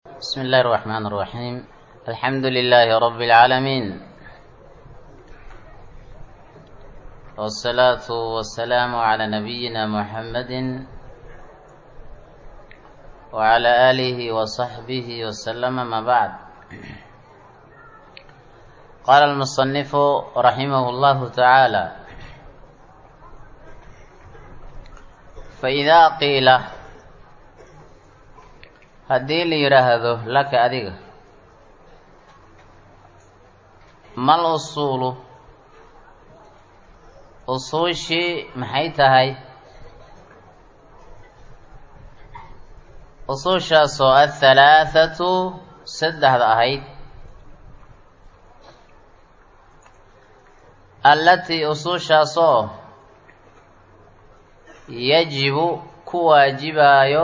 بسم الله الرحمن الرحيم. الحمد لله رب العالمين، والصلاة والسلام على نبينا محمد وعلى آله وصحبه وسلم. ما بعد، قال المصنف رحمه الله تعالى: فإذا قيل haddii la yidhaahdo laka adiga mal usuulu usuushii maxay tahay? usuushaasoo athalaathatu saddexda ahayd, allatii usuushaasoo yajibu ku waajibaayo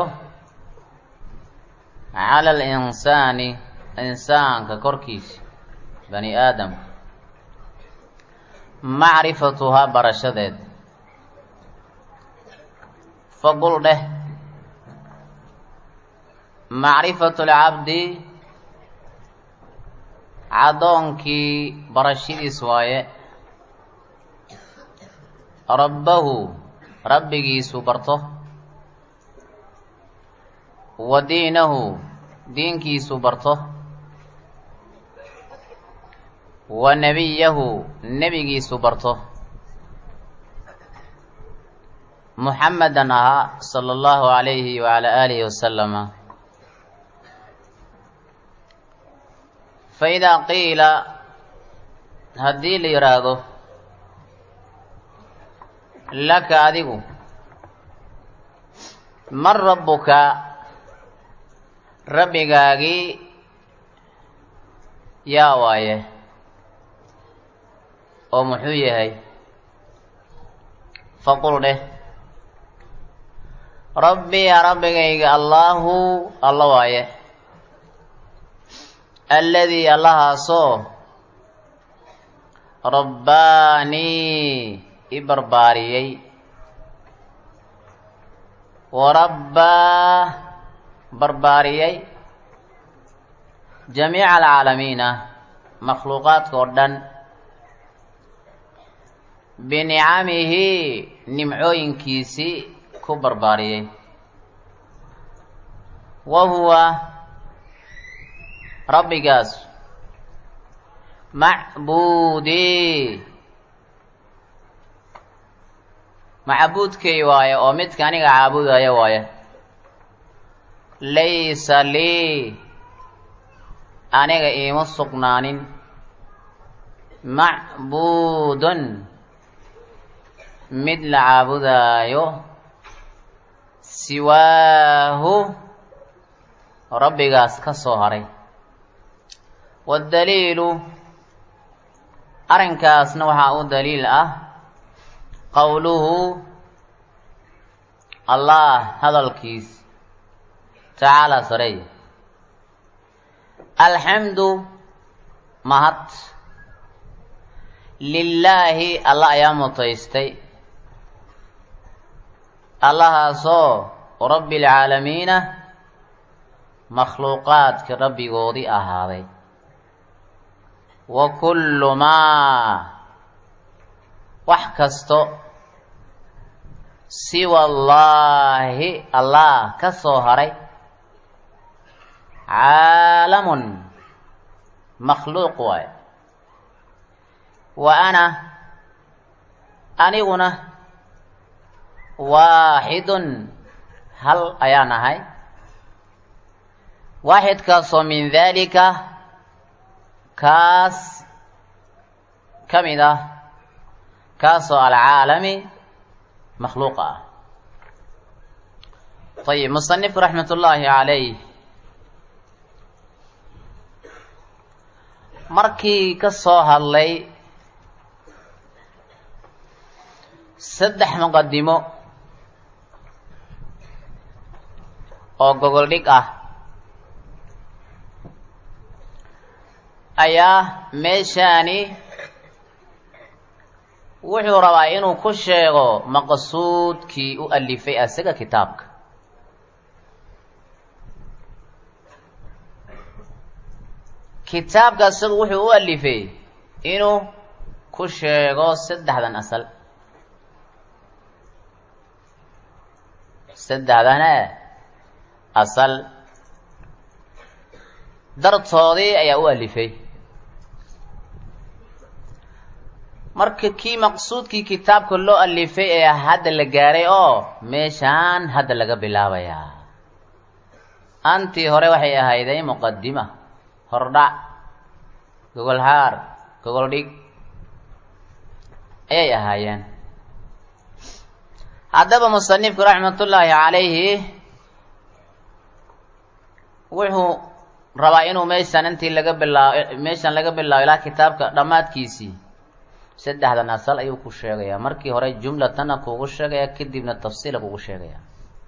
cala alinsaani insaanka korkiisa, bani aadamka, macrifatuhaa barashadeed. faqul dheh macrifatu lcabdi cadoonkii barashadiis waaye, rabbahu rabbigiisu barto, wa diinahu diinkiisu barto, wa nebiyahu nebigiisu barto, muxammadan ahaa sala allahu calayhi wacala aalihi wasalama. fa idaa qiila haddii la yidhaahdo laka adigu man rabbuka rabbigaagii yaa waaye oo muxuu yahay? faqul dheh rabbiya rabbigayga allaahu alla waaye, alladii allahaasoo rabbaanii i barbaariyey, wa rabbaa barbaariyey jamiica alcaalamiina makhluuqaadka oo dhan, binicamihi nimcooyinkiisii ku barbaariyey. wa huwa rabbigaas macbuudii macbuudkay waaye oo midka aniga caabudaya waaye. laysa lii aniga iima sugnaanin macbuudun mid la caabudaayo siwaahu rabbigaas ka soo haray. waddaliilu arrinkaasna waxaa u daliil ah qowluhu allah hadalkiis tacaala sarey: alxamdu mahad lilaahi alla ayaa mutaystay, allahaasoo rabbi lcaalamiina makhluuqaadka rabbigoodii ahaaday. wa kullu maa wax kasto siwa allaahi allah ka soo haray caalamun makhluuq waaye. wa ana aniguna waaxidun hal ayaan ahay, waaxidkaasoo min daalika kaas ka mid ah, kaasoo alcaalami makhluuqa ah. ayib, musanifku raxmat ullaahi calayh markii ka soo hadlay saddex muqadimo oo gogol dhig ah ayaa meeshaani wuxuu rabaa inuu ku sheego maqsuudkii u alifay asaga kitaabka. kitaabka isagu wuxuu u alifay inuu ku sheego saddexdan asal asal dartoodii ayaa u alifay marka kii maqsuudkii kitaabka loo alifay ee hadda la gaaray oo meeshaan hadda laga bilaabayaa antii hore waxay ahayday muqadima hordhac gogol haar gogol dhig ayay ahaayeen haddaba musanifku raxmatullaahi calayhi wuxuu rabaa inuu meeshan laga bilaabo ilaa kitaabka dhammaadkiisii saddexdan asal ayuu ku sheegayaa markii hore jumlatana kugu sheegaya kadibna tafsiila kugu sheegaya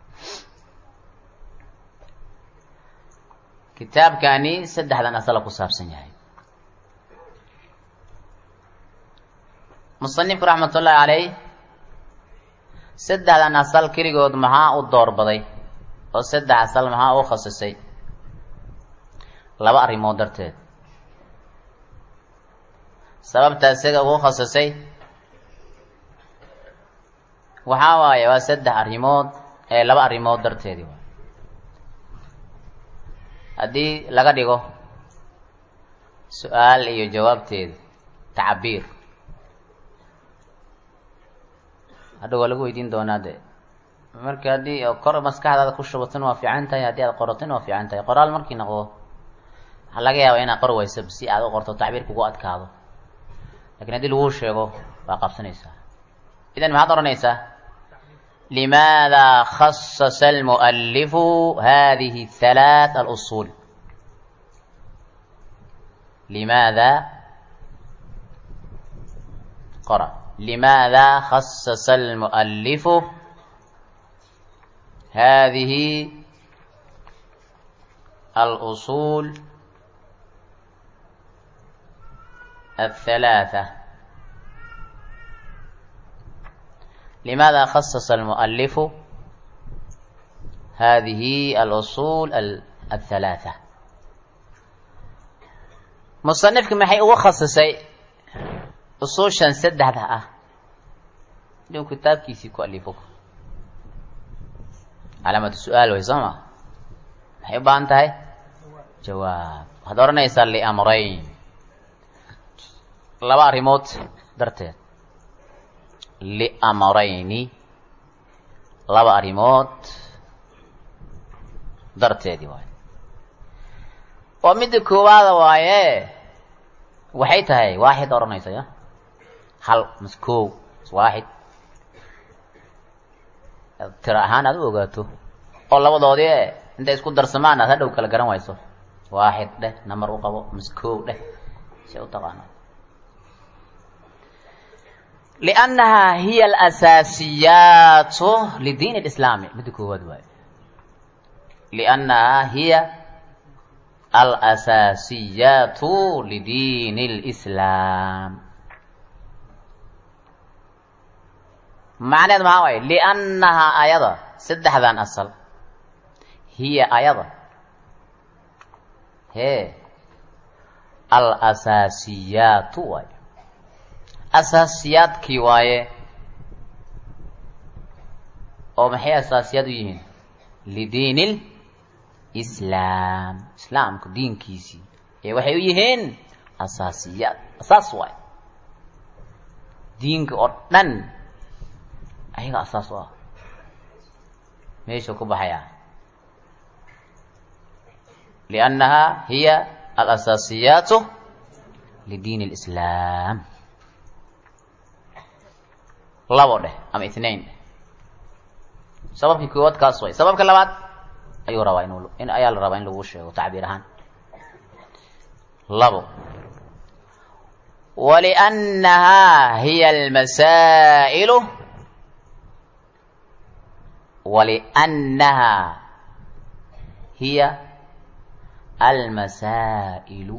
kitaabkani saddexdan asala ku saabsan yahay musanifku raxmatullaahi calayh saddexdan asal keligood maxaa u doorbaday oo saddex asal maxaa u khasisay laba arrimood darteed sababta isaga ugu khasisay waxaa waaye waa saddex arrimood laba arrimood darteedi waay haddii laga dhigo su-aal iyo jawaabteeda tacbiir hadha waa lagu weydiin doonaa de marka haddii kor maskaxdaada ku shubatana waa fiican tahay haddii aad qoratana waa fiican tahay qoraal markii noqdo waxaa laga yaabaa inaad qor wayso si aad u qorto tacbiir kugu adkaado lakin haddii laguu sheego waa qabsanaysaa idan maxaad oranaysaa limaada khasasa almu'alifu hadihi halaath alusul limaada qora limaada khasasa almu'alifu hadihi alusul الثلاثة لماذا خصص المؤلف هذه الأصول الثلاثة مصنفك maxay uga khasisay usuushan saddexda ah inuu kitaabkiisii ku alifo calaamatu su-aal way sooma maxay u baahan tahay jawaab waxaad oranaysaa liamrayn laba arrimood darteed liamrayni laba arrimood darteedii waaye oo midda koowaada waaye waxay tahay waaxid oranaysa ya hal mas koow waaxid tira ahaan aad u ogaato oo labadoodii intay isku darsamaan aad hadhow kala garan wayso waaxid dheh nambar u qabo mas koow dheh si u taqaano لأنها هي الأساسيات لدين الإسلام لأنها هي الأساسيات لدين الإسلام معنى ما هو لأنها أيضا سدح ذان أصل هي أيضا هي الأساسيات asaasiyaadkii waaye oo maxay asaasiyaad u yihiin lidiin lislaam islaamka diinkiisii ee waxay u yihiin asaasiyaad asaas waaye diinka oo dhan ayaga asaas u ah meeshuu ku baxayaa liannaha hiya alasaasiyaatu lidiin اlislaam labo dheh ama ithnain dheh sababkii koowaad kaas way sababka labaad ayuu rabaa ayaa la rabaa in lagu sheego tacbiir ahaan labo waliannahaa hiya almasaa'ilu waliannahaa hiya almasaa'ilu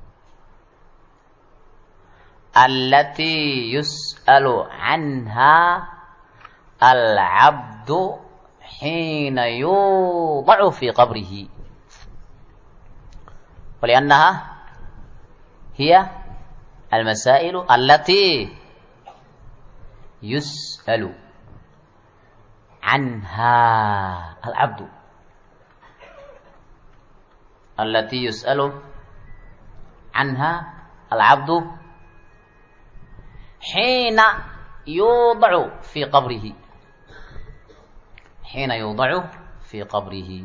التي يسأل عنها العبد حين يوضع في قبره ولأنها هي المسائل التي يسأل عنها العبد التي يسأل عنها العبد حين يوضع في قبره حين يوضع في قبره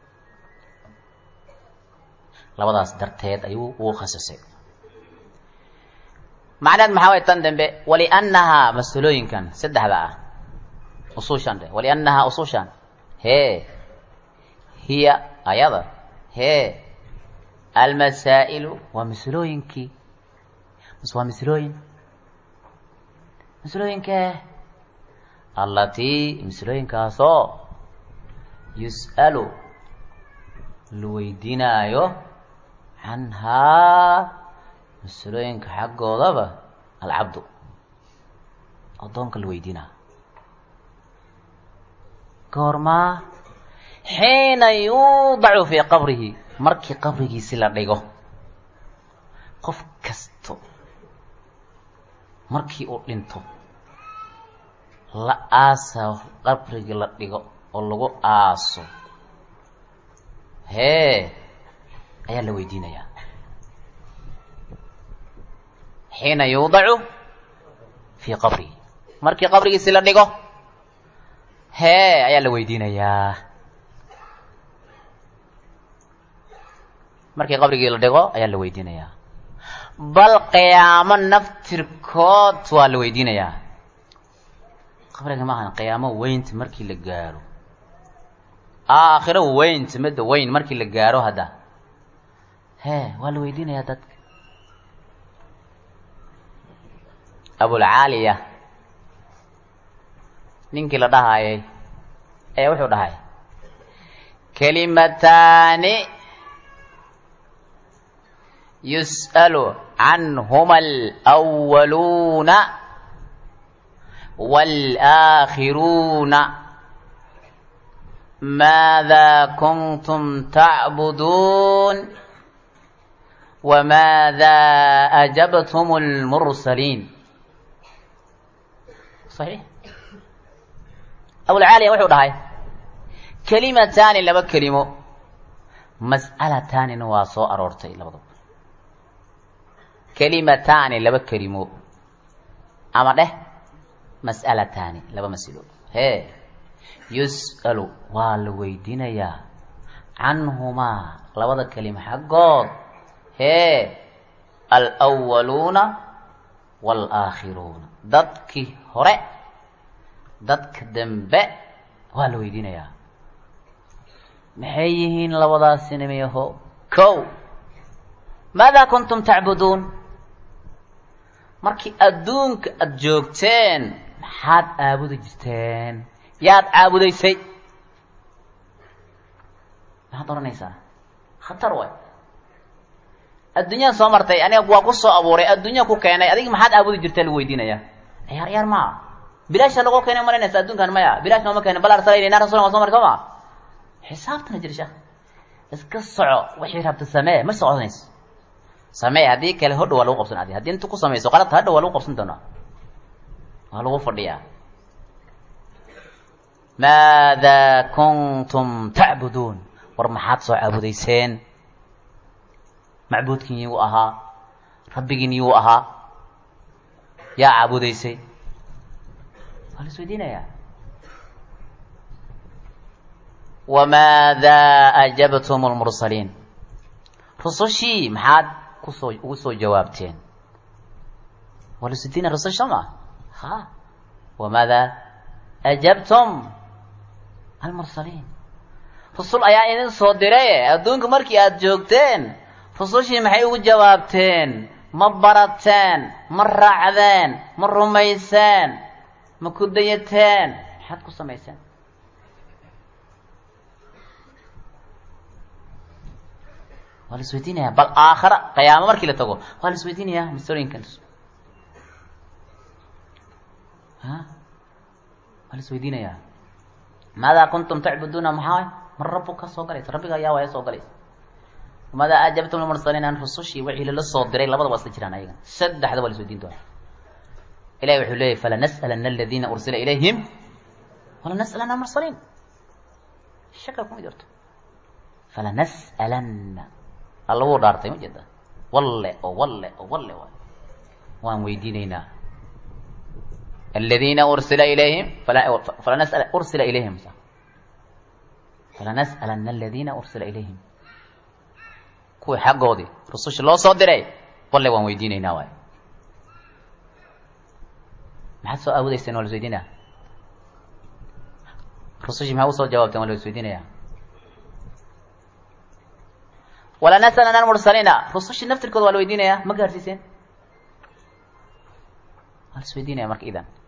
labadaas darteed ayuu uu khasisay macnaheed maxaa way tan dambe waliannahaa masalooyinkan saddexda ah usuushan de waliannahaa usuushan hee hiya ayada hee almasaa'ilu waa masalooyinkii mas waa masalooyinkee allatii masalooyinkaasoo yus'alu la weydiinaayo canhaa masalooyinka xaggoodaba alcabdu addoonka la weydiinaa goormaa xiina yuudacu fii qabrihi markii qabrigiisi la dhigo qof kasto markii uu dhinto la aasa qabrigii la dhigo oo lagu aaso hee ayaa la weydiinayaa xiina yuudacu fii qabrihi markii qabrigiisi la dhigo hee ayaa la weydiinayaa markii qabrigii la dhigo ayaa la weydiinayaa bal qiyaamo naftirkood waa la weydiinayaa qabriga maahan qiyaamo weynta markii la gaaro aakhiro weynta midda weyn markii la gaaro hadda hee waa la weydiinayaa dadka abulcaaliya ninkii la dhahaayay ee wuxuu dhahay kalimataani yus'alu canhuma alأwaluuna wاlآakhiruuna maada kuntum tacbuduun wamaada ajabtum اlmursaliin صaxiix abulcaaliya wuxuu dhahay kelimataani laba kelimo mas'alataanina waa soo aroortay labadaba kelimataani laba kelimo ama dheh mas'alataani laba masilo hee yus'alu waa la weydiinayaa canhumaa labada kelimo xaggood hee alأwaluuna wاlآakhiruuna dadkii hore dadka dambe waa la weydiinayaa maxay yihiin labadaasi nimiyaho kow maada kuntum tacbuduun markii adduunka aada joogteen maxaad caabudi jirteen yaad caabudaysay maxaad oranaysaa khatar way adduunyada soo martay aniga waa ku soo abuuray adduunya ku keenay adiga maxaad caabudi jirtee lagu weydiinayaa ciyaar maa bilaasha lagu keenay marinaysa adduunkan maya bilaash nooma keenay bal arsalayna rasuulka soo maray soo ma xisaabtana jirsha iska soco wixii rabta samee ma soconayso samee haddii kale hodhow waa lagu qabsan adi haddii inta ku samayso qaladka hadhow waa lagu qabsan doonaa waa lagu fadhiyaa maada kuntum tacbuduun war maxaad soo caabudayseen macbuudkin yuu ahaa rabbigiin yuu ahaa yaa caabudaysay waa la isweydiinayaa wamaada ajabtum lmursaliin rusushii maxaad ugu soo jawaabteen waa la isweydiinaya rusush soo maa ha wamaada ajabtum almursaliin rusul ayaa idin soo diray adduunka markii aada joogteen rusushii maxay ugu jawaabteen ma barateen ma raacdeen ma rumayseen ma ku dayateen maxaad ku samayseen waa la isweydiinayaa bal aakhara qiyaamo markii la tago waa la isweydiinayaa masalooyinkan waa la isweydiinayaa maadaa kuntum tacbuduuna maxaa mar rabbu ka soo galaysa rabbiga ayaa waaya soo galaysa mada ajabtum al-mursaliin an rusushi wixii la soo diray labada waa isla jiraan ayaga saddexda waa la soo diin doonaa ilaahay wuxuu leeyahay fala nas'alanna alladhina ursila ilayhim wala nas'alanna al-mursaliin shaka kuma jirto fala nas'alanna allahu dhaartay ma jeeda walle waan weydiinaynaa alladhina ursila ilayhim fala nas'al ursila ilayhim fala nas'alanna alladhina ursila ilayhim kuwa xaqoodii rususha loo soo diray walle waan weydiinaynaa waay maxaad soo awoodayseen waa la isweydiinaa rusushii maxaa usoo jawaabteen waa la isweydiinayaa wala nas'alanna al-mursaliina rusushii naftirkooda waa la weydiinayaa ma gaarsiiseen waa la isweydiinaya marka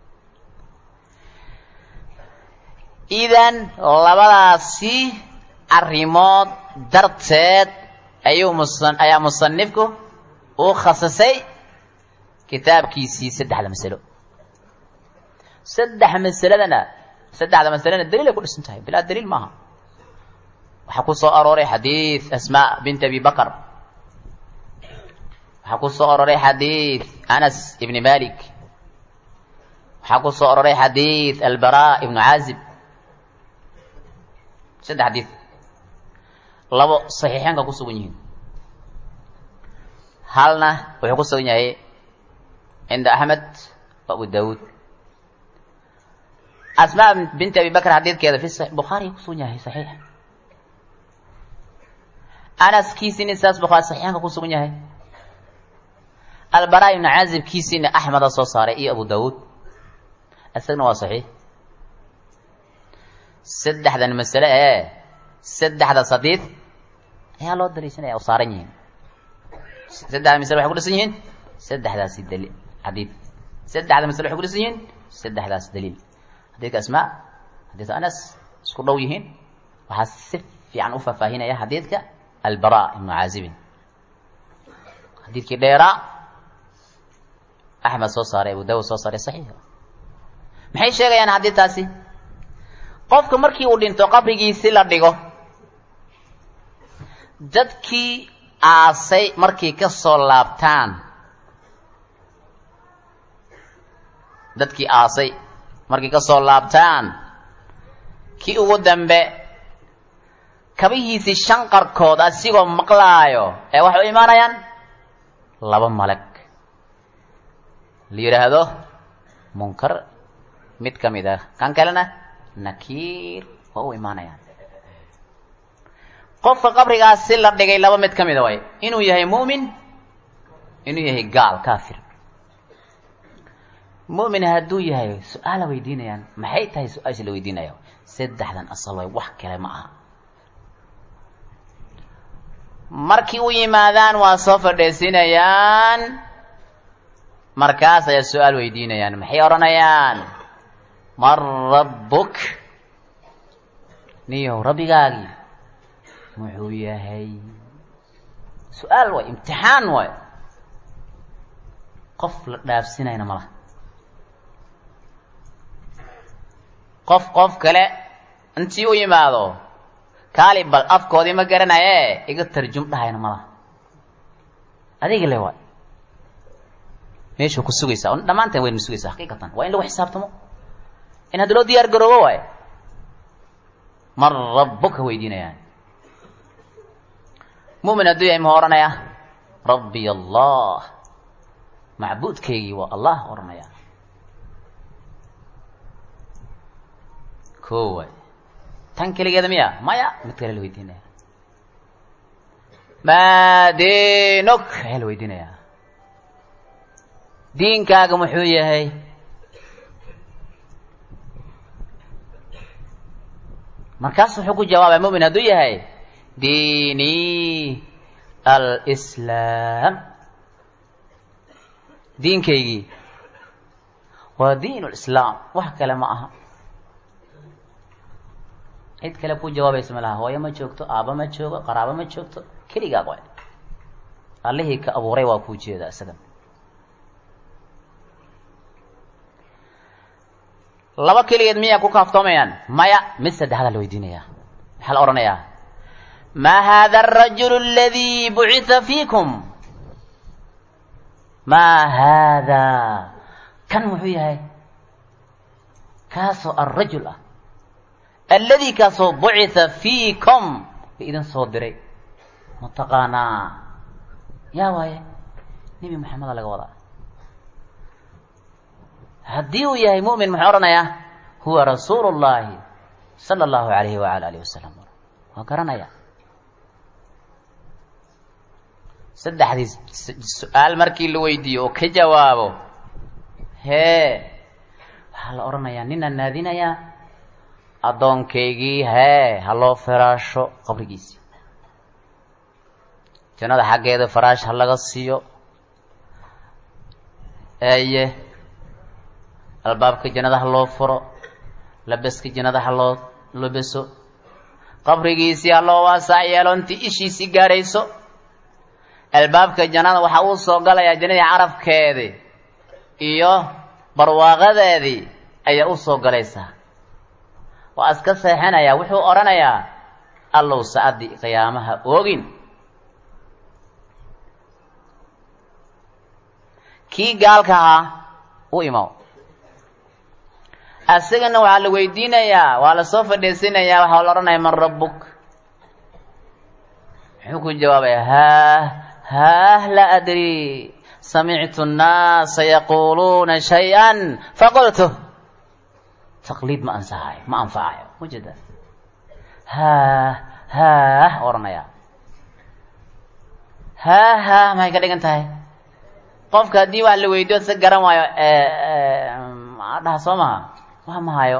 idan labadaasi arrimood darteed ayaa musanifku uu khasisay kitaabkiisii saddexda masalo saddexda masalena daliil ay ku dhisan tahay bilaa daliil maaha waxaa ku soo arooray xadiid asmaa bint abi bakr waxaa ku soo aroray xadiid anas ibni malik waxaa ku soo aroray xadiid albara ibnu caazib saddex xadiid labo saxiixeenka ku sugan yihiin halna wuxuu ku sugan yahay cinda axmed wa abu daawuud asmaa bint abi bakr xadiidkeeda fi bukhaari ku sugan yahay saxiix anas kiisina saas bukhaari saxiixeenka ku sugan yahay albara ibnu caazib kiisina axmeda soo saaray iyo abu daawuud isagna waa saxiix saddexdan masale saddexda xadiid ayaa loo daliishanaya oo saaran yihiin saddexda masale waxay ku dhisan yihiin saddexdaasi daliil xadiid saddexda masale waxay ku dhisan yihiin saddexdaas daliil xadiidka asmaa xadiidka anas isku dhow yihiin waxaa si fiican u faahfaahinaya xadiidka albara ibnu caazibin xadiidkii dheeraa axmed soo saaray abu daawud soo saaray saxiix maxay sheegayaan xadiidtaasi qofka markii uu dhinto qabrigiisi la dhigo dadkii aasay markay ka soo laabtaan kii ugu dambe kabihiisii shanqarkood asigoo maqlaayo ee waxay u imaanayaan laba malag la yidhaahdo munkar mid ka mid ah kan kalena nakiir waa u imaanayaan qofka qabrigaasi la dhigay laba mid ka mida way inuu yahay mu'min inuu yahay gaal kaafir mu'min hadduu yahay su-aala weydiinayaan maxay tahay su-aasha la weydiinaya saddexdan asal way wax kale ma aha markii u yimaadaan waa soo fadhiisinayaan markaas ayaa su-aal weydiinayaan maxay odhanayaan man rabbuk niyow rabbigaagii muxuu yahay su-aal waay imtixaan waay qof la dhaafsinayna malaha qof kale intii u yimaado kaali bal afkoodii ma garanaye iga tarjum dhahayna malaha adiga le waay meeshuu ku sugaysaa o dhammaanteen waynu sugaysaa xaqiiqatan waa in lagu xisaabtamo in hadda loo diyaar garoobo waay man rabbuka weydiinayaan mu'min hadduu yahay muxuu odhanaya rabbiy allah macbuudkaygii waa allah odhanaya ko waay tan keligeeda miya maya mid kale la weydiinaya maa diinuk ayaa la weydiinaya diinkaaga muxuu yahay markaas wuxuu ku jawaabay mu'min hadduu yahay diini alislaam diinkaygii waa diin lislaam wax kale ma aha cid kale ku jawaabaysa ma laha hooyo ma joogto aaba ma joogo qaraabo ma joogto keligaag waay allihii ka abuuray waa kuu jeedaa isaga laba keligeed miyaa ku kaaftoomayaan maya mid saddexdaa la weydiinayaa maxaa la odhanayaa ما هذا الرجل الذي بعث فيكم ما هذا كان محيي كاسو الرجل الذي كاسو بعث فيكم إذن صدري متقانا يا واي نبي محمد لك وضع هديه يا مؤمن محورنا يا هو رسول الله صلى الله عليه وعلى آله وسلم وكرنا يا saddexdii su'aal markii la weydiiyo oo ka jawaabo waxaa la odhanayaa ninaan naadinayaa addoonkaygii ha loo firaasho qabrigiisii jannada xaggeeda faraash ha laga siiyo albaabka jannada ha loo furo labaska jannada ha loo labeso qabrigiisii ha loo waasac yeelo intii ishiisii gaarayso albaabka jannada waxa uu soo galayaa jannadii carafkeedii iyo barwaaqadeedii ayaa u soo galaysaa waa iska seexanayaa wuxuu odhanayaa allow saacadii qiyaamaha oogin kii gaalka ahaa u imow asagana waxaa la weydiinayaa waa la soo fadhiisinayaa waxaa la odhanayaa man rabbuk muxuu ku jawaabayaa لا أدري سمعت الناس يقولون شيئا فقلته تقليد ما أنساها ما أنفعها وجد ورنيا ما يقدر ينتهي قفك دي واللي ويدو سجرا ما ده سمها ما هايو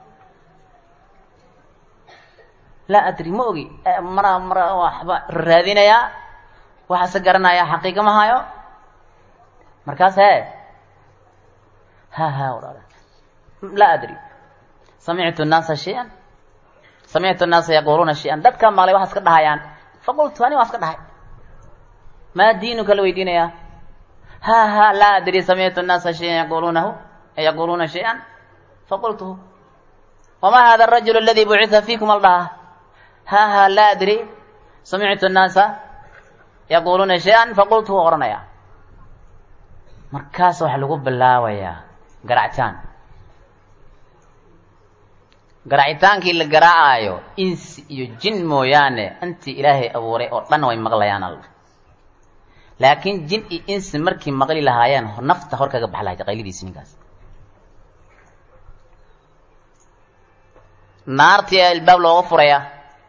لا أدري موجي مرة واحدة ردينا يا waxa se garanaya xaqiiqa ma hayo markaas la adri sami'tu an-nasa shay'an sami'tu an-nasa yaquluna shay'an dadka maalay waxa iska dhahayaan faqultu ani waxa iska dhahay ma diinuka la weydiinaya la adri sami'tu an-nasa shay'an yaquluna shay'an faqultu wama hadha ar-rajulu alladhi bu'itha fiikum Allah la adri sami'tu an-nasa يقولون شيئا فقلت هو قرنيا مركاس waxa lagu bilaabayaa garaacitaankii la garaacayo insi iyo jin mooyaane anti ilaahay abuuray oo dhan way maqlayaan Allah laakiin jin iyo insi markii maqli lahaayeen nafta hor kaga baxlaayay qaylidiisa ninkaas naartii albaab looga furaya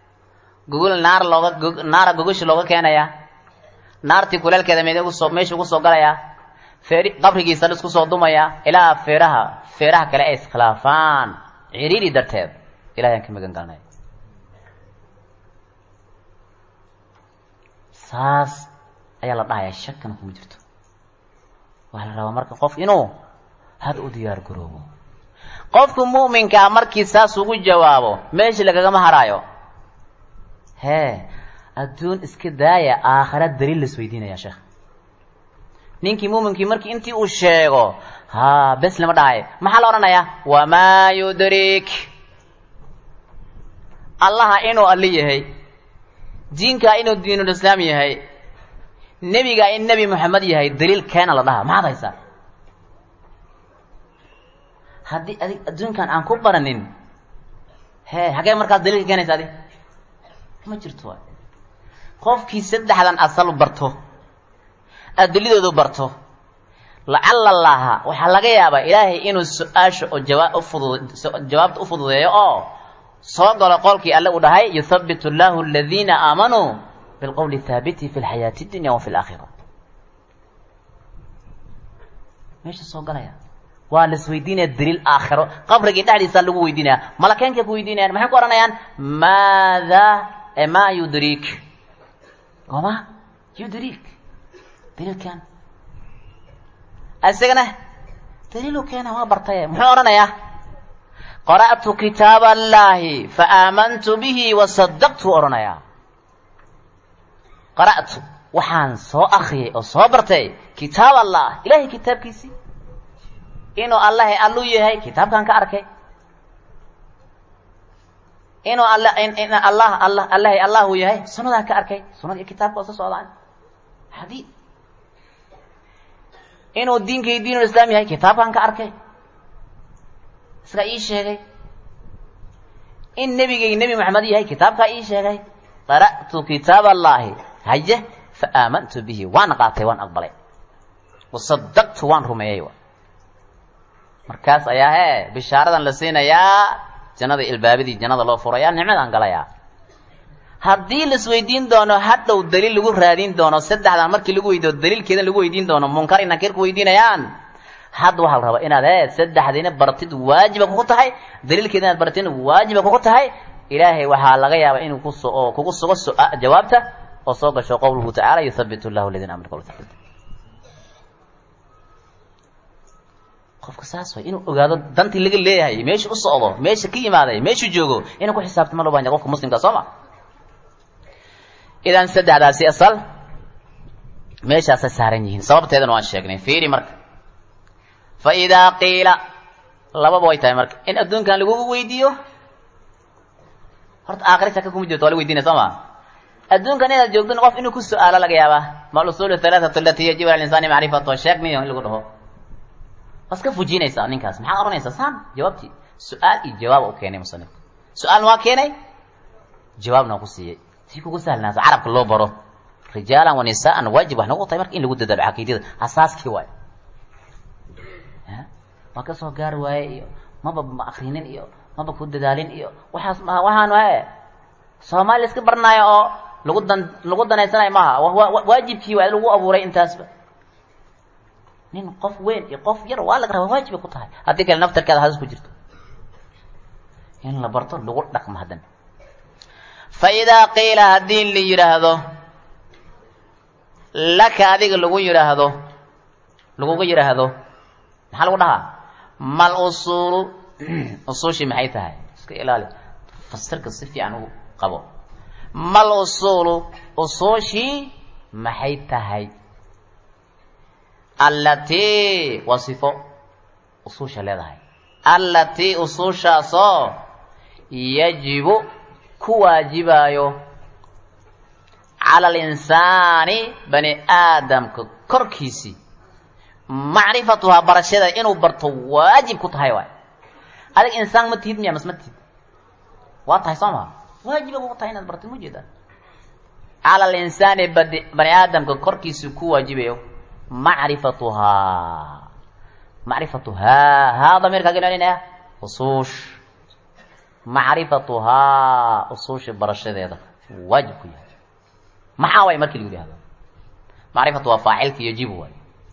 naar gogosh looga keenaya naartii kuleelkeeda meesha ugu soo galaya qabrigiisa la isku soo dumaya ilaa feeraha kale ay iskhilaafaan ciriiri darteed ilaahay ka magan galnay saas ayaa la dhahayaa shakana kuma jirto waxaa la rabaa marka qof inuu had u diyaar garoobo qofku mu'minka markii saas ugu jawaabo meesha lagagama haraayo adduun iska daaya aakhira daliil las weydiinaya sheekh ninkii muuminkii markii intii uu sheego bes lama dhahay maxaa la odhanayaa wamaa yudrik allaha inuu alli yahay diinka inuu diinul islaam yahay nebiga in nebi moxamed yahay daliil keena la dhaha maxaad haysaa haddii adig adduunkan aan ku baranin hagee markaas daliilka keenaysa adi ma jirto qofkii saddexdan asal barto adilladoodu barto lacalla allaha waxaa laga yaabaa ilaahay inuu su-aasha oo jawaabta u fududeeyo oo soo galo qolkii alle uu dhahay yuthabbitu allahu aladiina aamanuu bilqowli thaabiti fi lxayaati dunya wa fi laakhira meesha soo galaya waa la isweydiinaya daliil aakhiro qabrigii dhexdiisa lagu weydiinaya malakeenkay ku weydiinayaan maxay ku odhanayaan ما يدريك وما يدريك دليل كان أسجنه دليل كان ما برتيه محورنا يا قرأت كتاب الله فآمنت به وصدقت أرنا يا قرأت وحان صو أخي أو صبرتي كتاب الله إلهي كتاب كيسي إنه الله قال له هي كتاب كان كأركي inuu allah uu yahay sunnadaa ka arkay sunnada iyo kitaabka oo soo socdaan xadiid inuu diinkii diinul islaam yahay kitaabkan ka arkay isaga ii sheegay in nebigay nebi maxamed yahay kitaabkaa ii sheegay qara'tu kitaab allahi haye fa aamantu bihi waan qaatay waan aqbalay wasadaqtu waan rumeeyey markaas ayaa bishaaradan la siinayaa jannada ilbaabadii jannada loo furayaa nicmadaan galayaa haddii la isweydiin doono hadhow daliil lagu raadin doono saddexdan markii lagu weydiiyo daliilkeedan lagu weydiin doono munkar iyo nakiir ku weydiinayaan hadda waxaa la rabaa inaad saddexdiina baratid waajiba kugu tahay daliilkeeda inaad baratin waajiba kugu tahay ilaahay waxaa laga yaabaa inuu kugu sugo jawaabta oo soo gasho qowluhu tacaala yuthabitu llahu aladiina amanu qawla thabit qofka saas way inuu ogaado dantii laga leeyahay meesha u socdo meesha ka yimaaday meesha joogo inuu ku xisaabtamo loo baahan yahay qofka muslimka Soomaa idan saddexdaasi asal meeshaas saaran yihiin sababteedana waan sheegnay fiiri marka fa idaa qiila laba way tahay marka in adduunkan lagu weydiiyo horta aakhirta ka kuma jirto wala weydiinay Soomaa adduunkan inaad joogto qof inuu ku su'aalo laga yaabaa ma usul thalathatu allati yajibu al-insani ma'rifatu sheegniyo in lagu dhaho aska fujinaysa ninkaas maxaa oranaysa saan jawaabti su'aal iyo jawaab oo keenay musannif su'aal waa keenay jawaabna ku siiyay si kugu sahlanaasa carabka loo baro rijaalan wa nisaan waajib wax nagu tahay marka in lagu dadaalo aqeedada asaaskii waay ma ka soo gaar waay iyo maba akhrinin iyo maba ku dadaalin iyo waxaan waay Soomaali iska barnaayo oo lagu danaysanay maaha waajibkii waa lagu abuuray intaasba nin qof weyn iyo qof yar waa laga rabaa waajib ku tahay haddii kale naftarkaada halis ku jirto in la barto lagu dhaqmo hadan fa idaa qiila haddii la yidhaahdo laka adiga laguga yidhaahdo maxaa lagu dhahaa mal usuulu usuushii maxay tahay iska ilaali fasirka si fiican u qabo mal usuulu usuushii maxay tahay allatii wasifo usuusha leedahay allatii usuushaasoo yajibu ku waajibayo cala alinsaani bani aadamka korkiisii macrifatuhaa barashada inuu barto waajib ku tahay waay adig insaan ma tihid miya mas ma tihid waa tahay soo maa waajiba kugu tahay inaad bartid ma jeeda cala alinsaani bani aadamka korkiisii ku waajibayo macrifatuhaa haa damirka gelinaya usuush macrifatuhaa usuusha barashadeeda waajib ku yahay maxaa waay markii lagu yidhahdo macrifatuhaa faacilka yajibu waay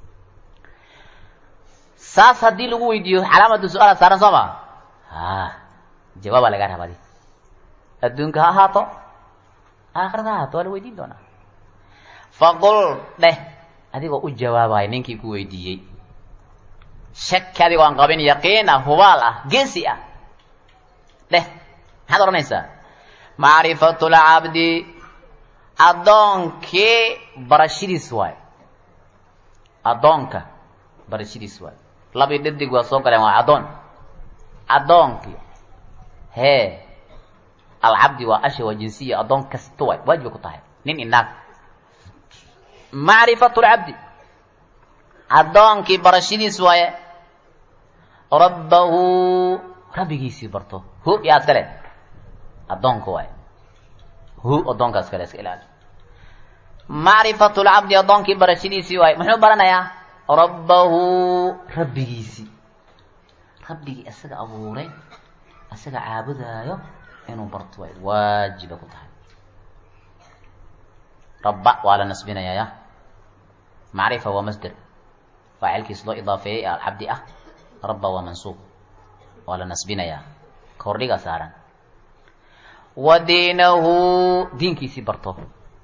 saas haddii lagu weydiiyo calaamadu su-aala saaran soo maa jawaabaa laga rabaa adi adduunka ha ahaato aakhirada ha ahaato waa la weydiin doonaa faqul dheh adigoo u jawaabaya ninkii ku weydiiyey shaki adigoo aan qabin yaqiin ah hubaal ah geesi ah dheh maxaad odhanaysaa macrifatu lcabdi addoonkii barashadiis waay addoonka barashadiis waay labii dhadig waa soo galeen waa addoonkii alcabdi waa asha waa jinsiya addoon kasta waay waajibay ku tahay nin inaag macrifatu lcabdi addoonkii barashadiis waaye rabbahu rabbigiisii barto hu yaa iskale addoonka waaye hu addoonkaa iskale iska ilaali macrifatu lcabdi addoonkii barashadiisii waaye muxuu baranayaa rabbahu rabbigiisii rabbigii isaga abuuray isaga caabudaayo inuu barto waay waajiba ku tahay rabba waa la nasbinayaa ya macrifa waa masder faacilkiis loo idaafeeyey alcabdi ah rabba waa mansuub waa la nasbinayaa kordhiga saaran wa diinahu diinkiisii barto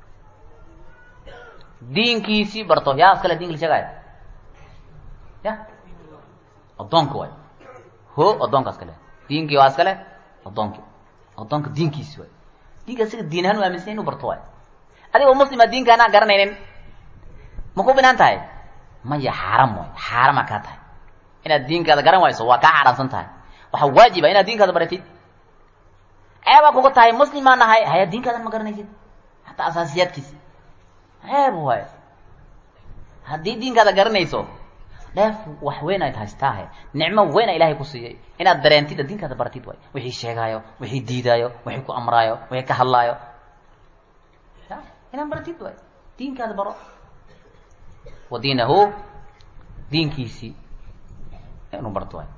yaa iskale diinka la sheegaayo ya addoonka waay ho addoonka iskale diinkii waa iskale addoonka diinkiisi waay diinka isaga diin ahaan u aaminsan inuu barto waay adigoo muslima diinka anaa garanaynin ma ku binaan tahay maya xaaram waay xaarama kaa tahay inaad diinkaada garan wayso waa kaa xaaraamsan tahay waxaa waajiba inaad diinkaada baratid ceeba kuga tahay muslimaa nahay haya diinkaadan ma garanaysid hataa asaasiyaadkiisa ceeb waay haddii diinkaada garanayso dheef wax weyn ay haystaahe nicmo weyn a ilaahay ku siiyey inaad dareentid diinkaada baratid waay wixii sheegaayo wixii diidaayo wixii ku amraayo wixii ka hadlaayo inaad baratid waay diinkaada baro wa diinahu diinkiisii inuu barto waay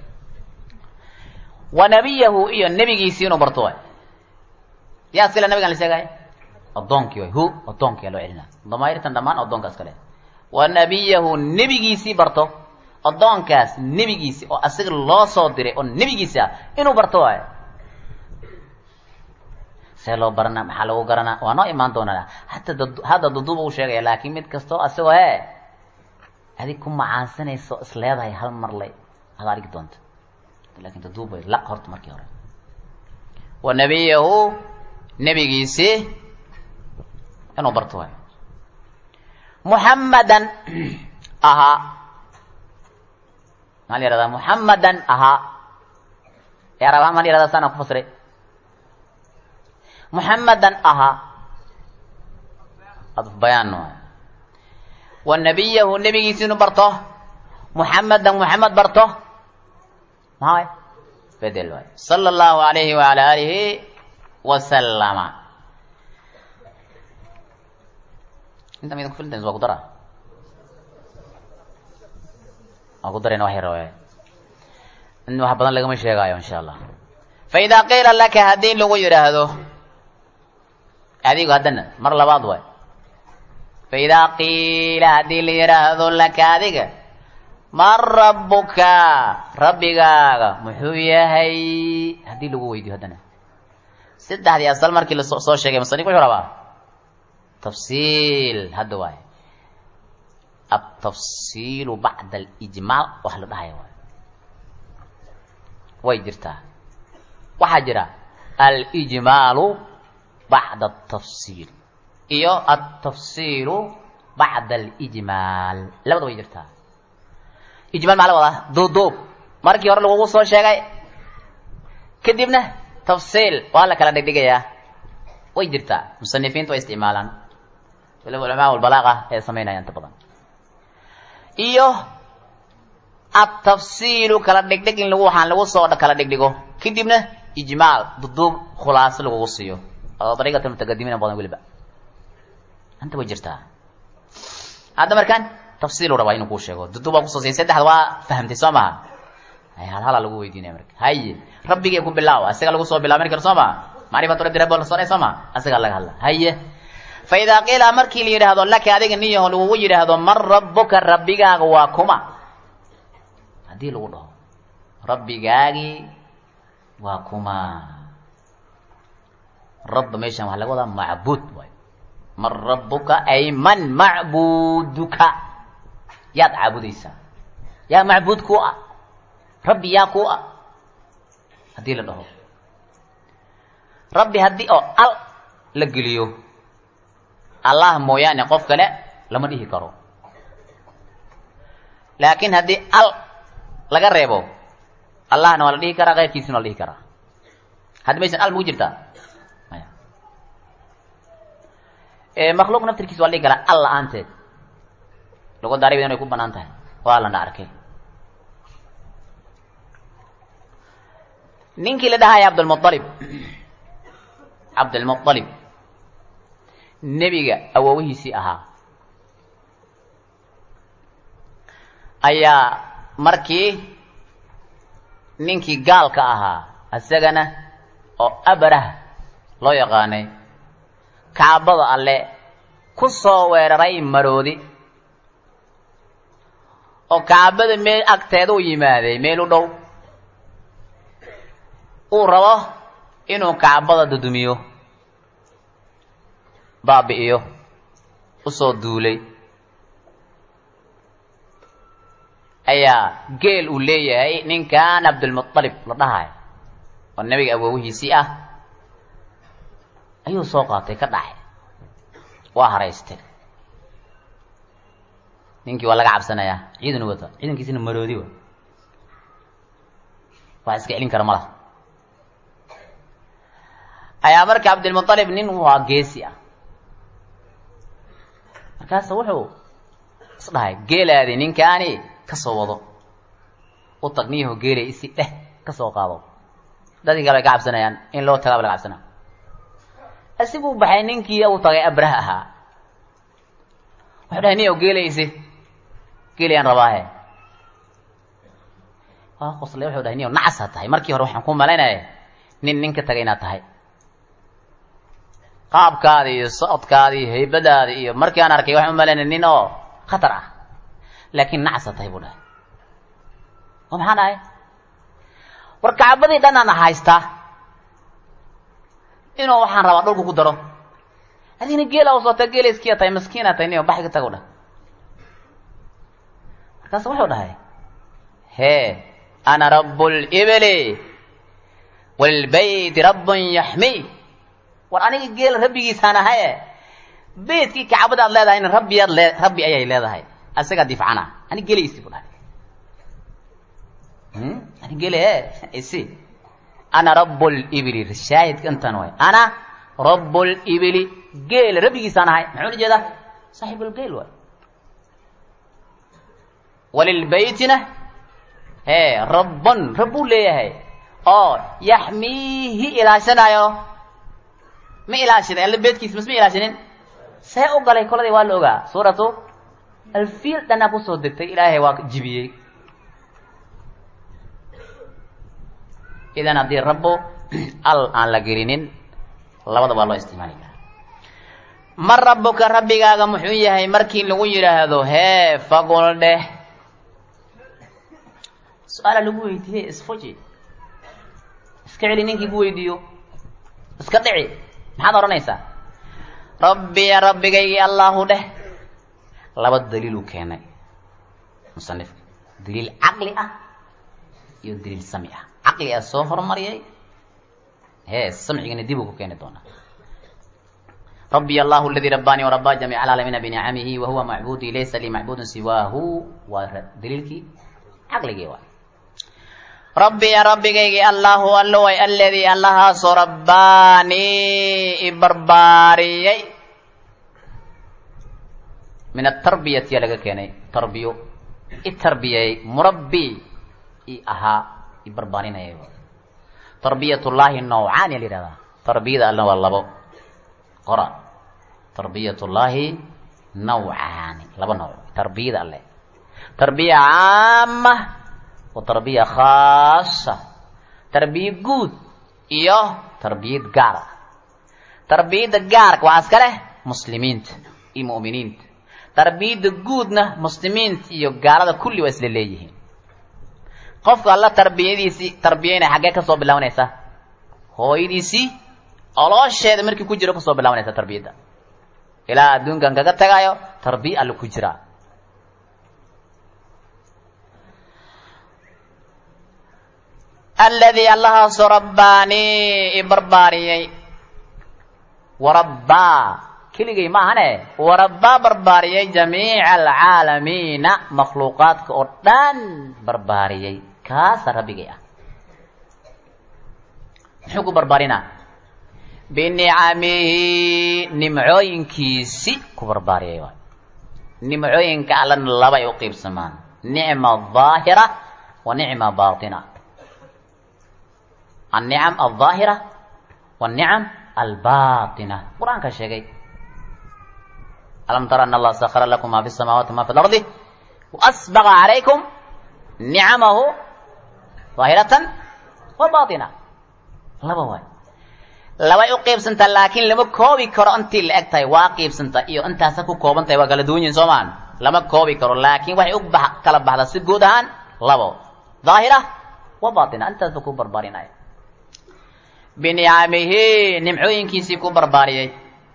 wa nabiyahu iyo nebigiisii inuu barto waay yaa sila nabigan la sheegaayo addoonkii waay hu addoonkii loo celinaa damaayirtan dhammaan addoonkaas kale wa nabiyahu nebigiisii barto addoonkaas nebigiisii oo asiga loo soo diray oo nebigiisi ah inuu barto waayo see loo barana maxaa lagu garanaa waa noo imaan doonaa hataa hadda duduuba u sheegaya laakiin mid kastoo asagoo adig ku macaansanayso is leedahay hal mar lay ad argi doonto lakin duduub way laq horta markii hore wa nabiyahu nebigiisii inuu barto waayo muxammadan ahaa maa la yihahdaa muxammadan ahaa yaraba maa la yihahdaa saana ku fasiray muxammadan ahaa adf bayaan waay wa nabiyahu nebigiisi inuu barto muxammadan muxamed barto maa way bedel waay sala allahu alayhi waala alihi wasalama inta mid ku filtan waa ku dara waa ku darayna wax yar waay in wax badan lagama sheegaayo insha allah fa idaa qiila laka haddii lagu yidhaahdo adigu haddana mar labaad waay fa idaa qiila haddii la yidhaahdo laka adiga man rabbuka rabbigaaga muxuu yahay haddii lagu weydiyo haddana saddexdii asal markii lasoo sheegay musanif wuxuu rabaa tafsiil hadda waay atafsiilu bacda alijmaal wax la dhahaya waay way jirtaa waxaa jira alijmaalu bacda atafsiil iyo altafsiilu bacda alijmaal labada way jirtaa ijmaal maxaa la wadaa duuduub markii hore lagugu soo sheegay kadibna tafsiil waa la kala dhigdhigayaa way jirtaa musanifiintu way isticmaalaan waliba culamaa albalaaqa ee samaynaya inta badan iyo atafsiilu kala dhigdhig in waxaan lagu soo kala dhigdhigo kadibna ijmaal duduub khulaaso lagugu siiyo oo dariiqata mutaqadimiina badan weliba anta way jirtaa hadda markaan tafsiilu rabaa inuu kuu sheego duduub baa kusoo siiyay saddexda waa fahamtay soo maha halhala lagu weydiinaya marka haye rabbigay ku bilaawa isaga lagu soo bilaabin karo soo maha macrifatu rabbi rabbi la soo maha isaga laga hadla haye fa idaa qiila markii la yidhaahdo laka adiga niyaho lagugu yidhaahdo man rabbuka rabbigaaga waa kuma haddii lagu dhaho rabbigaagii waa kuma rabba meeshaan waxaa laga wadaa macbuud waay man rabbuka ay man macbuuduka yaad caabudaysaa yaa macbuud ku ah rabbi yaa ku ah haddii la dhaho rabbi haddii oo al la geliyo allah mooyaane qof kale lama dhihi karo laakiin haddii al laga reebo allahna waa la dhihi karaa keyrkiisina waa la dhihi karaa haddi maysan al magu jirtaa maya makhluuq naftirkiisa waa la dhihi karaa al la-aanteed lugo daaribed inay ku banaan tahay waa lana arkay ninkii la dhahaya cabdulmuطalib nebiga awowihiisii ahaa ayaa markii ninkii gaalka ahaa isagana oo abrah loo yaqaanay kacbada alle ku soo weeraray maroodi oo kacbada meel agteeda u yimaaday meel u dhow uu rabo inuu kacbada dudumiyo baabi'iyo usoo duulay ayaa geel uu leeyahay ninkan cabdulmuطalib la dhahayo oo nebiga awowihiisii ah ayuu soo qaatay ka dhacay waa haraystay ninkii waa laga cabsanayaa ciidan wata ciidankiisina maroodi wa wax iska celin kara ma laha ayaa marka cabdilmuطalib nin waa geesi ah markaas wuxuu isdhahay geelaadi ninkaani ka soo wado u tagniyo geelay isi dheh ka soo qaado dadii kale ka cabsanayaan in loo tagaa laga cabsanaa asigu baxay ninkii uu tagay abraha ahaa wuxuu dhahay niyo geelaysi geelayaan rabaahe waa qoslay wuxuu dhahay niyo nacasa tahay markii hore waxaan ku malaynaya ninka tagay inaad tahay qaabkaada iyo socodkaada iyo haybadaada iyo markii aan arkay waxaan u malaynaya nin oo khatar ah laakiin nacasa tahay buu dhahay oo maxaan ahay war kacbadii dhan aan haystaa inuu waxaan rabaa dhulku ku daro adina geela u soota geela iskiya tahay maskiina tahay niyo baxi ka tago dhah markaas wuxuu dhahay hee ana rabbul ibli walilbayti rabbun yaxmi war aniga geela rabbigiisaan ahaye beydkii kacbadaad leedahayna rabbi ayay leedahay asagaa difcana ani gelaysi buu dhahay ani gele isi ana rabbul ibli shaahidka intan way ana rabbul ibli geel rabbigiisaan ahay muxuu jeedaa saaxibul geel way walil baytina rabbun rabbu leeyahay oo yaxmiihi ilaashanayo ma ilaashada alla beedkiisa ma ilaashinin see u galay koladii waa la ogaa suuratu alfiil dhana ku soo degtay ilaahay waa jibiyey idan haddii rabbo al aan la gelinin labada waa loo isticmaali karaa ma rabbuka rabbigaaga muxuu yahay markii lagu yidhaahdo hee faqul dheh su-aala lagu weydiiyey isfuji iska celi ninkii ku weydiiyo iska dhici maxaad odhanaysaa rabbiya rabbigaygii allahu dheh laba daliiluu keenay musanifka daliil caqli ah iyo daliil sami ah caqli ah soo hormariyay samcigana dib uu ku keeni doonaa rabbiya allahu aladi rabbaanii warabbaa jamiica alcaalamiina binicamihi wahuwa macbuudii laysa lii macbuudun siwaahu waa daliilkii caqligii waay rabbiya rabbigaygii allahu allo way aladii allahaasoo rabbaanii ibarbaariyey min atarbiyatiya laga keenay tarbiyo itarbiyey murabbi i ahaa ibarbaarinayay tarbiyatullaahi nawcaan ya la yihahdaa tarbiyada allna waa labo qora tarbiyatullaahi nawcaani laba nooc tarbiyada alle tarbiya caama wa tarbiya khaasa tarbiya guud iyo tarbiyad gaar ah tarbiyada gaarka waxaa iska leh muslimiinta iyo mu'miniinta tarbiyada guudna muslimiinta iyo gaalada kulli waa isla leeyihiin qofka alla tarbiyadiisii tarbiyeynaya xaggee ka soo bilaabanaysa hooyadiisii oloosheeda markii ku jiro ka soo bilaabanaysa tarbiyadda ilaa adduunkan kaga tagayo tarbiya alla ku jiraa alladii allahaasoo rabbaanii ibarbaariyey warabbaa keligay maahane warabbaa barbaariyey jamiica alcaalamiina makhluuqaadka oo dhan barbaariyey kaasa rabbigay ah muxuu ku barbaarinaa binicamihi nimcooyinkiisi ku barbaariyay waay nimcooyinka allana labay u qiibsamaan nicma ahaahira wa nicma baatina annicam aldaahira wanicam albaatina qur-aanka sheegay alam tara ana allaha sakhara lakum ma fi samaawaati ma fi lardi waasbaqa calaykum nicamahu daahiratan wa baatina laba waay labay u qiibsantaa laakiin lama koobi karo intii la eg tahay waa qiibsanta iyo intaasa ku kooban tahay waa kala duwan yihin soo maan lama koobi karo laakiin waxay u kala baxdaa si guud ahaan labo daahira wa baatina intaasba ku barbaarinaya binicamihi nimcooyinkiisii ku barbaariyey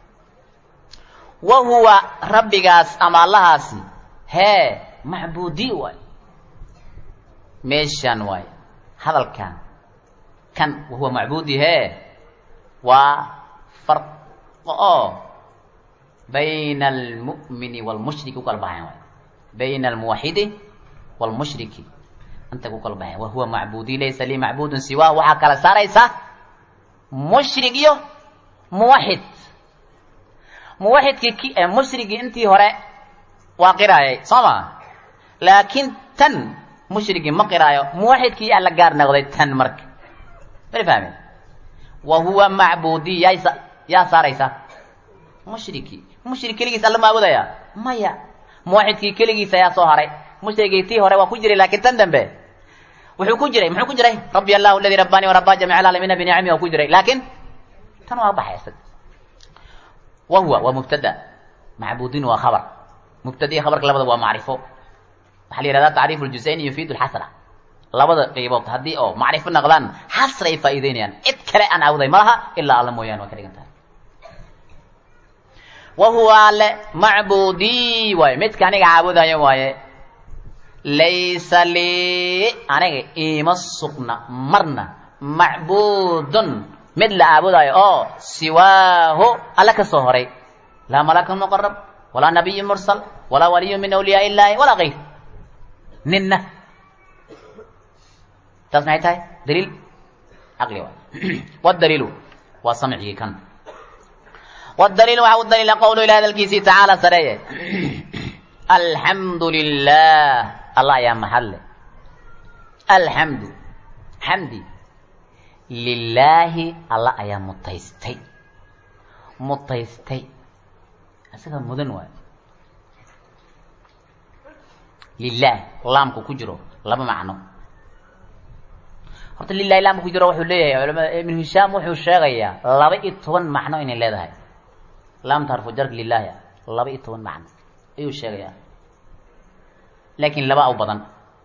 wa huwa rabbigaas ama allahaasi macbuudi waay meeshan waay hadalkan kan wahuwa macbuudi waa farqo oo bayna almu'mini waalmushriki ku kala baxayan waay bayna almuwaxidi waalmushriki inta ku kala baxayan wahuwa macbuudi laysa lii macbuudun siwaa waxaa kala saaraysa mushrik iyo muwahhid muwahhidki mushrigi intii hore waa qiraayay sama laakiin tan mushrigi ma qiraayo muwahhidki alla gaar noqday tan marka ma fahmeen wa huwa ma'budi ya saaraysa mushriki kaligiis alla maabudaya maya muwahhidki kaligiis ayaa soo haray mushrigi tii hore waa ku jiray laakiin tan dambe wuxuu ku jiray rabbi allah alladhi rabbani wa rabba jami'al alamin bi ni'amihi ku jiray laakiin tan waa baxaysa wa huwa wa mubtada ma'budin wa khabar mubtadi khabarka labada waa macrifo waxa la yiraahdaa ta'rif al-juz'ayn yufiidu al-hasra labada qaybood hadii oo macrifo noqdaan hasray faa'iideynayaan cid kale aan awday malaha illa alla mooyaan waa ka dhigantaa wa huwa la ma'budi wa mid ka aniga caabudayo waaye laysa li aniga ima suqna marna ma'budun mid la caabudayo oo siwaahu alla ka soo horay la malakun muqarrab wala nabiyyun mursal wala waliyyun min awliya illahi wala ghayr ninna tasnaytay dalil aqli wa dalilu wa sam'i kan wa dalilu wa dalil qawlu ila al-kisi ta'ala saraya alhamdulillah Allah ya mahall alhamdu hamdi lillahi Allah ayaa mutaystay asaga mudan waay lillahi laamku ku jiro laba macno horta lillahi laamku ku jiro wuxuu leeyahay culimada ibn hisham wuxuu sheegayaa 12 macno inay leedahay laam tarfu jar lillahi 12 macno ayuu sheegayaa laakiin laba u badan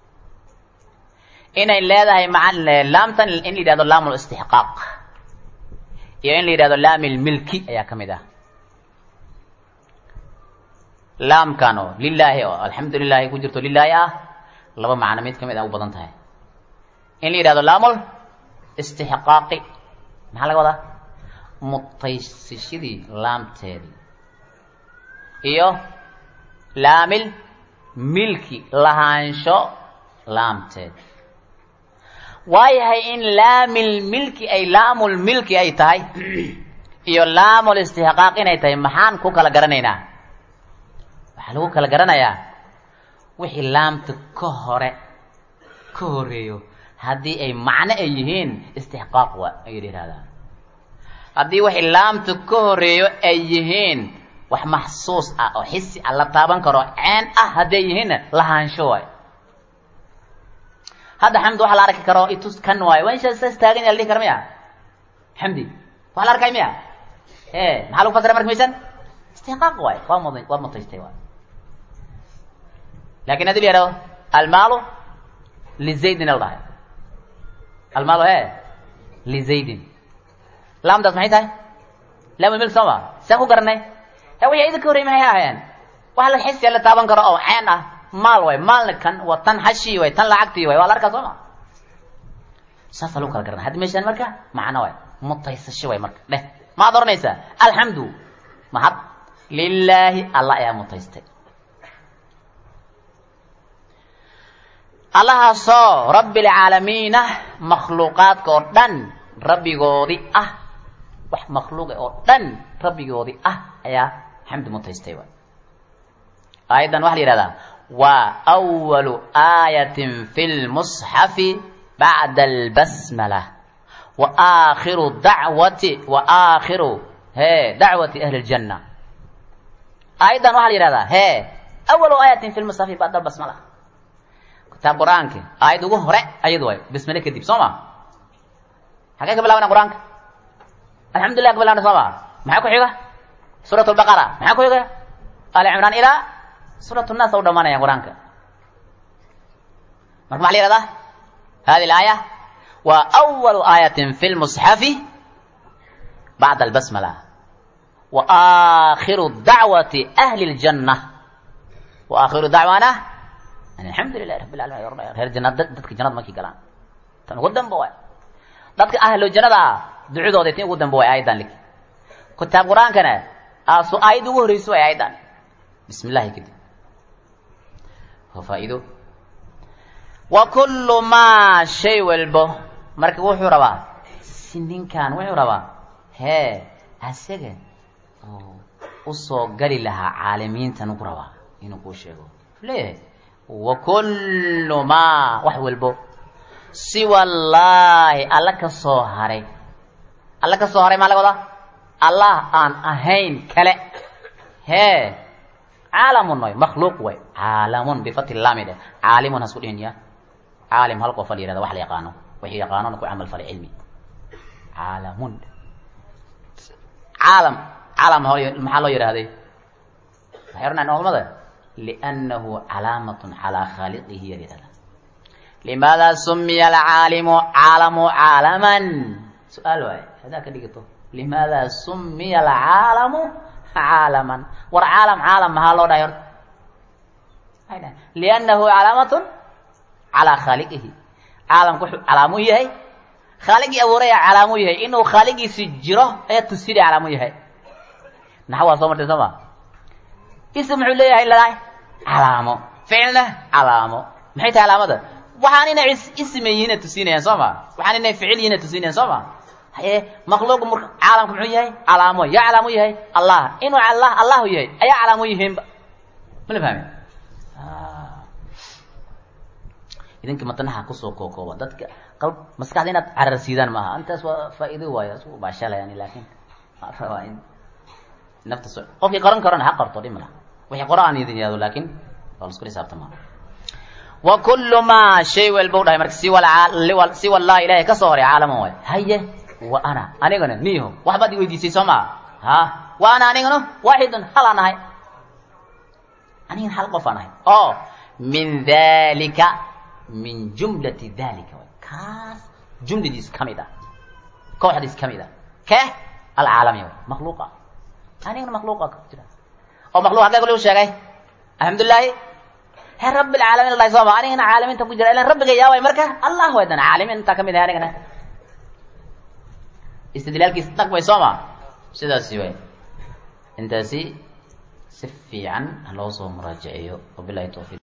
inay leedahay macna laamtan in yiraahdo laamul istihqaq iyo in yiraahdo laamil milki ayaa kamid ah laam kano lillahi wa alhamdulillah ku jirto lillahi ah laba macna mid kamid ah u badan tahay in yiraahdo laamul istihqaq maxaa laga wadaa mutaysishidii laamteedi iyo laamil milki lahaansho laamteedi waayahay in laamil milki ay laamul milki ay tahay iyo laamul istihqaq inay tahay maxaan ku kala garanaynaa waxa lagu kala garanayaa wixii laamta ka horeeyo hadii ay macna ay yihiin istihqaq waa ay yiraahdaan hadii wixii laamta ka horeeyo ay yihiin wax mahsuus ah oo hissi alla taaban karo aan hadii yihiin lahaansho way هذا حمد وحلا أركي كرو إتوس كنواي وين شاء استاجين يلدي كرميا حمدي وحلا أركي ميا إيه محلو فسر مرك ميسن استحقاق واي وما تجتوا لكن هذا بيرو المال لزيد الله المال هي لزيد لام ده سمعت هاي لام الملك سوا سأكو كرني هو يعيد كوري ما هي عين وحلا الحس يلا تابن كرو أو عينه maal way maalna kan waa tan hashi way tan lacagtii way waa la arkaa soo ma saasa loo kala garan had meeshan marka macna way mutaysasho way marka dheh ma doranaysa alhamdu mahad lillahi allah ya mutaystay allah soo rabbil alamin makhluuqaadka oo dhan rabbigoodi ah wax makhluuq oo dhan rabbigoodi ah ayaa hamd mutaystay way aydan wax yiraahdaa وأول آية في المصحف بعد البسملة وآخر دعوة دعوة أهل الجنة أيضا وحل هذا أول آية في المصحف بعد البسملة كتاب قرآنك آية دوغو هرع أيضا بسم الله كتب سوما حقا قبل قرآنك الحمد لله قبل سوما معكو حقا سورة البقرة معكو حقا آل عمران إلى سورة الناس أو دمانة يا قرآنك مرحبا علي رضا هذه الآية وأول آية في المصحف بعد البسملة وآخر دعوة أهل الجنة وآخر دعوانا يعني الحمد لله رب العالمين هذه الجنة دتك جنة ما كي كلام تنقدم بواي دتك أهل الجنة دعوا دودتين قدام بواي أيضا لك كتاب قرآن كنا أسو آيد ورسوا أيضا بسم الله كده فائدو وكل ما شيء والبه marka wuxuu rabaa sinin kan wuxuu rabaa asaga usoo gali lahaa caalamiintan ugu rabaa inuu kuu sheego leeyahay wa kullu maa wax walbo siwa allaahi alla ka soo haray maa laga wadaa allah aan ahayn kale hee caalamun way makhluuq way caalamun bifati laamide caalimun hasku dhihin ya caalim hal qof la yihahda wax la yaqaano wixii yaqaanona ku camal falay cilmi caalamun caalam maxaa loo yidhahday waxay oranayaan culamada liannahu calaamatun calaa khaaliqihi ya yidhahda limaada sumiya alcaalimu caalamu caalaman su-aal waaye hadaa ka dhigato limaada sumiya alcaalamu caalaman war caalam maxaa loo dhahay horta liannahu calaamatun calaa khaaliqihi caalamku wuxuu calaamu yahay khaaligii abuuraya calaamu yahay inuu khaaligiisi jiro ayaa tusida calaamu yahay naxw waa soo martay sooma ism muxuu leeyahay ladahay calaamo ficilna calaamo maxay tahay calaamada waxaan inay ism yihiin tusinayaan sooma waxaan inay ficil yihiin tusinayaan sooma makhluuq caalamku muxuu yahay calaamo ya calaamu yahay allah inuu allah yahay ayaa calaamu yihiin ma la fahmay idinka matanaha kusoo kookooba dadka qalb maskaxda inaad cararsiidaan maaha intaas waa faa'iido waayo isku baashalayaan laakiin waa in nafta qofkii qoran karana ha qorto dhimala wixii quraan idin yaado laakiin waa isku xisaabtama wa kullu ma shay walba dhahay marka si wallahi ilaahay ka soo horay caalamo way haye wa ana anigana niyo waxba di weydiisay Soomaa ha wa ana anigana waahidun hal anahay anigana hal qof anahay oo min dhalika min jumlati dhalika kaas jumladiis kamida kooxdiis kamida ka alcaalami makhluuqa anigana makhluuqa ka jira oo makhluuqa ka loo sheegay alxamdulillah ha rabbil alamin allah subhanahu wa ta'ala caalaminta ku jira ilaa rabbiga yaaway marka allah wadan caalamin ta kamida anigana istidlaalkiis tag way Soomaa sidaas way intaasi si fiican loo soo muraajaciyo wabillahi tawfiiq